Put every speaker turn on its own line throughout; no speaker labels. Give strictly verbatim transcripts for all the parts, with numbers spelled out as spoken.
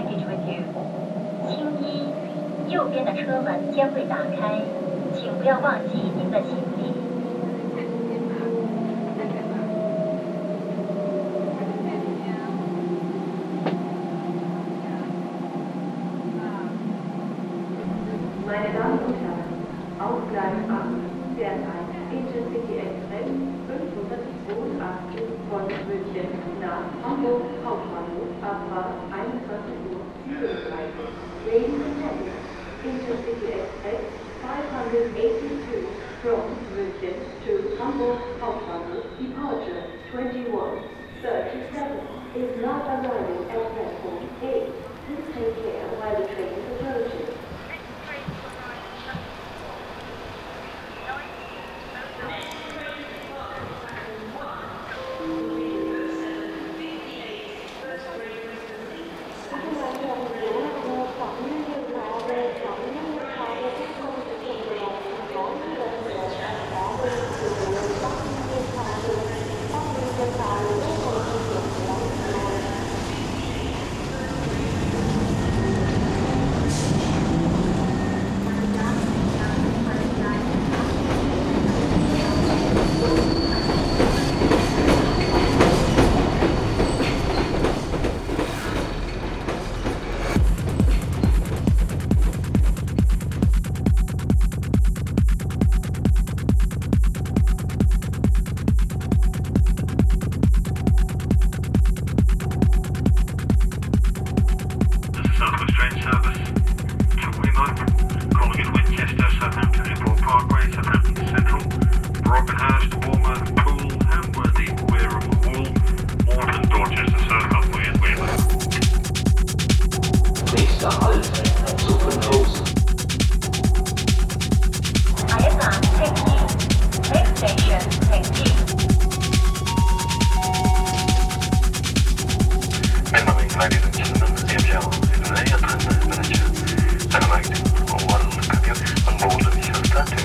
package with you。青衣，右边的车门将会打开，请不要忘记您的行李。
Meine Damen und Herren, auf Gleis acht fährt ein Intercity Express fünfhundertzweiundachtzig von München nach Hamburg Hauptbahnhof Abfahrt einundzwanzig Uhr siebenunddreißig. Ladies and gentlemen, Intercity Express five eighty-two from München to Hamburg Hauptbahnhof departure twenty-one thirty-seven is now arriving at platform eight. Please take care while the train approaches.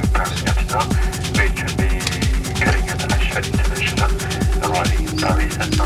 Arriving in Paris at